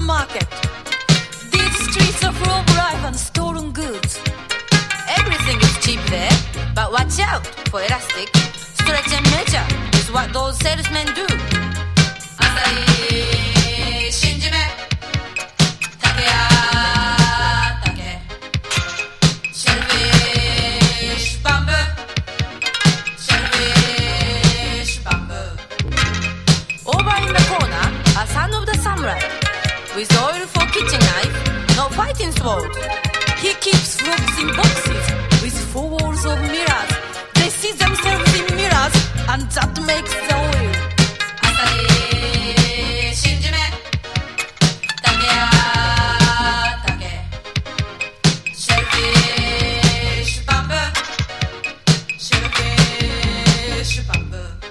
market. These streets are full of life and stolen goods. Everything is cheap there, but watch out for elastic. Stretch and measure is what those salesmen do. 朝日新締め竹や竹シェルフィッシュバンブーシェルフィッシュバンブー Over in the corner a son of the samurai with oil for kitchen knife, no fighting sword. He keeps frogs in boxes with 4 walls of mirrors. They see themselves in mirrors and that makes the oil. 朝日新締め竹や竹シェルフィッシュバンブーシェルフィッシュバンブー